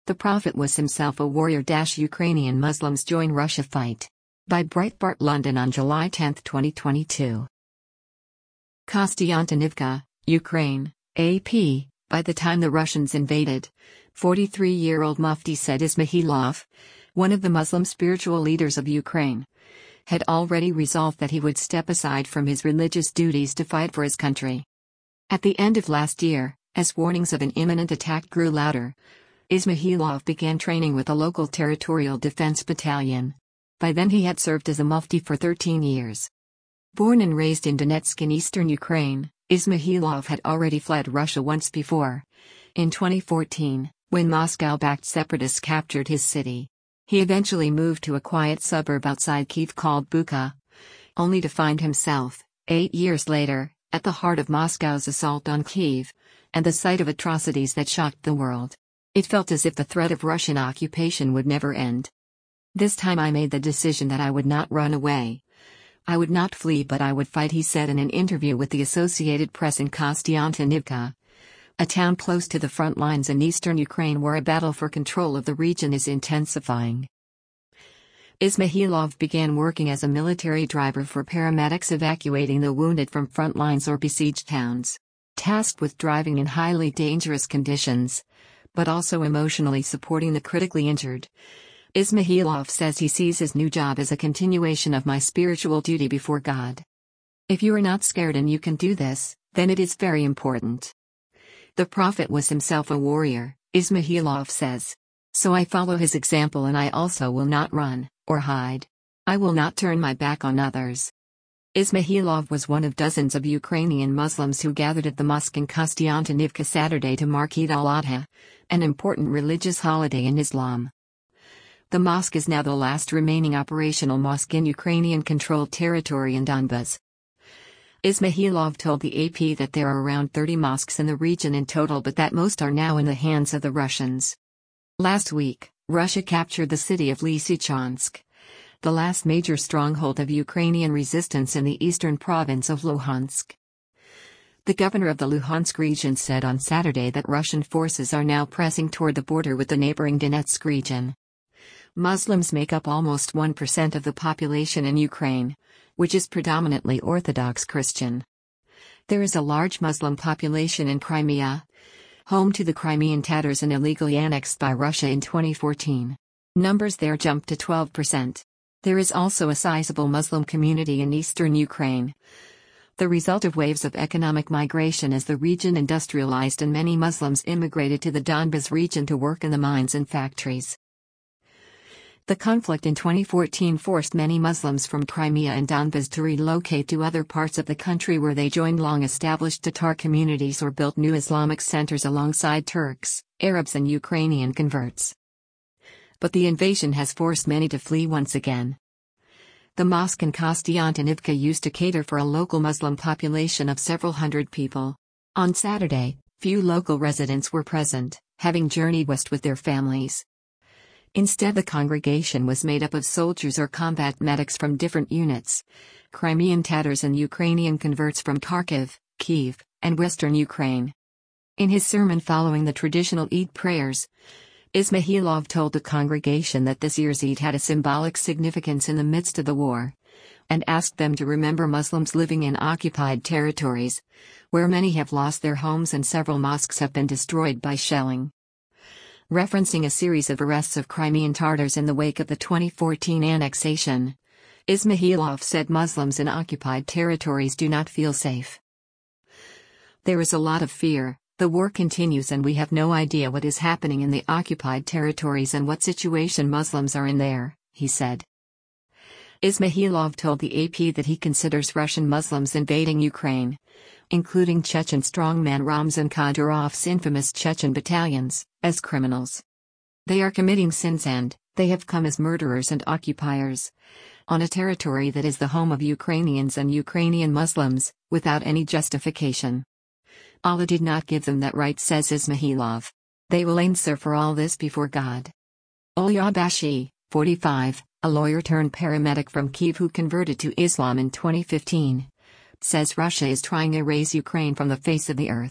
The prophet was himself a warrior. Ukrainian Muslims join Russia fight. By Breitbart London on July 10, 2022. Kostiantynivka, Ukraine, AP. By the time the Russians invaded, 43-year-old Mufti Said Ismailov, one of the Muslim spiritual leaders of Ukraine, had already resolved that he would step aside from his religious duties to fight for his country. At the end of last year, as warnings of an imminent attack grew louder, Ismailov began training with a local territorial defense battalion. By then he had served as a mufti for 13 years. Born and raised in Donetsk in eastern Ukraine, Ismailov had already fled Russia once before. In 2014, when Moscow-backed separatists captured his city, he eventually moved to a quiet suburb outside Kyiv called Bucha, only to find himself, 8 years later, at the heart of Moscow's assault on Kyiv, and the site of atrocities that shocked the world. It felt as if the threat of Russian occupation would never end. This time I made the decision that I would not run away. I would not flee, but I would fight, he said in an interview with the Associated Press in Kostiantynivka, a town close to the front lines in eastern Ukraine where a battle for control of the region is intensifying. Ismailov began working as a military driver for paramedics evacuating the wounded from front lines or besieged towns, tasked with driving in highly dangerous conditions, but also emotionally supporting the critically injured. Ismailov says he sees his new job as a continuation of my spiritual duty before God. If you are not scared and you can do this, then it is very important. The prophet was himself a warrior, Ismailov says. So I follow his example and I also will not run, or hide. I will not turn my back on others. Ismailov was one of dozens of Ukrainian Muslims who gathered at the mosque in Kostiantynivka Saturday to mark Eid al-Adha, an important religious holiday in Islam. The mosque is now the last remaining operational mosque in Ukrainian-controlled territory in Donbas. Ismailov told the AP that there are around 30 mosques in the region in total, but that most are now in the hands of the Russians. Last week, Russia captured the city of Lysychansk, the last major stronghold of Ukrainian resistance in the eastern province of Luhansk. The governor of the Luhansk region said on Saturday that Russian forces are now pressing toward the border with the neighboring Donetsk region. Muslims make up almost 1% of the population in Ukraine, which is predominantly Orthodox Christian. There is a large Muslim population in Crimea, home to the Crimean Tatars and illegally annexed by Russia in 2014. Numbers there jumped to 12%. There is also a sizable Muslim community in eastern Ukraine, the result of waves of economic migration as the region industrialized and many Muslims immigrated to the Donbas region to work in the mines and factories. The conflict in 2014 forced many Muslims from Crimea and Donbas to relocate to other parts of the country where they joined long-established Tatar communities or built new Islamic centers alongside Turks, Arabs and Ukrainian converts. But the invasion has forced many to flee once again. The mosque in Kostiantynivka used to cater for a local Muslim population of several hundred people. On Saturday, few local residents were present, having journeyed west with their families. Instead, the congregation was made up of soldiers or combat medics from different units, Crimean Tatars and Ukrainian converts from Kharkiv, Kyiv, and western Ukraine. In his sermon following the traditional Eid prayers, Ismailov told the congregation that this year's Eid had a symbolic significance in the midst of the war, and asked them to remember Muslims living in occupied territories, where many have lost their homes and several mosques have been destroyed by shelling. Referencing a series of arrests of Crimean Tatars in the wake of the 2014 annexation, Ismailov said Muslims in occupied territories do not feel safe. There is a lot of fear, the war continues and we have no idea what is happening in the occupied territories and what situation Muslims are in there, he said. Ismailov told the AP that he considers Russian Muslims invading Ukraine, including Chechen strongman Ramzan Kadyrov's infamous Chechen battalions, as criminals. They are committing sins and they have come as murderers and occupiers on a territory that is the home of Ukrainians and Ukrainian Muslims, without any justification. Allah did not give them that right, says Ismailov. They will answer for all this before God. Olya Bashi, 45, a lawyer turned paramedic from Kyiv who converted to Islam in 2015, says Russia is trying to erase Ukraine from the face of the earth.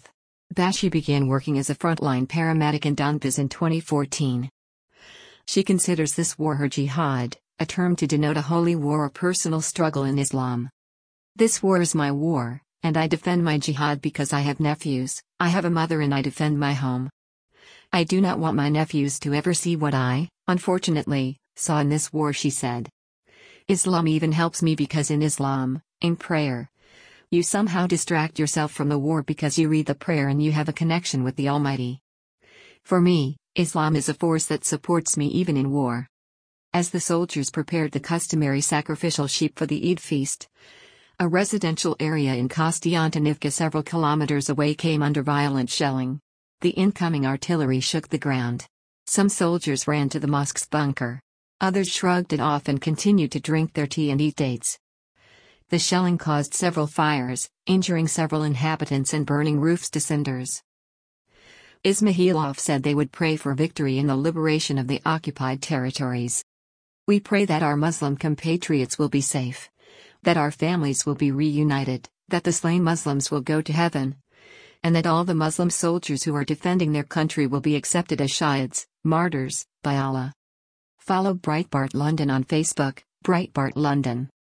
Bashi began working as a frontline paramedic in Donbas in 2014. She considers this war her jihad, a term to denote a holy war or personal struggle in Islam. This war is my war, and I defend my jihad because I have nephews, I have a mother, and I defend my home. I do not want my nephews to ever see what I, unfortunately, saw in this war, she said. Islam even helps me because in Islam, in prayer, you somehow distract yourself from the war because you read the prayer and you have a connection with the Almighty. For me, Islam is a force that supports me even in war. As the soldiers prepared the customary sacrificial sheep for the Eid feast, a residential area in Kostiantynivka several kilometers away came under violent shelling. The incoming artillery shook the ground. Some soldiers ran to the mosque's bunker. Others shrugged it off and continued to drink their tea and eat dates. The shelling caused several fires, injuring several inhabitants and burning roofs to cinders. Ismailov said they would pray for victory in the liberation of the occupied territories. We pray that our Muslim compatriots will be safe, that our families will be reunited, that the slain Muslims will go to heaven, and that all the Muslim soldiers who are defending their country will be accepted as shahids, martyrs, by Allah. Follow Breitbart London on Facebook, Breitbart London.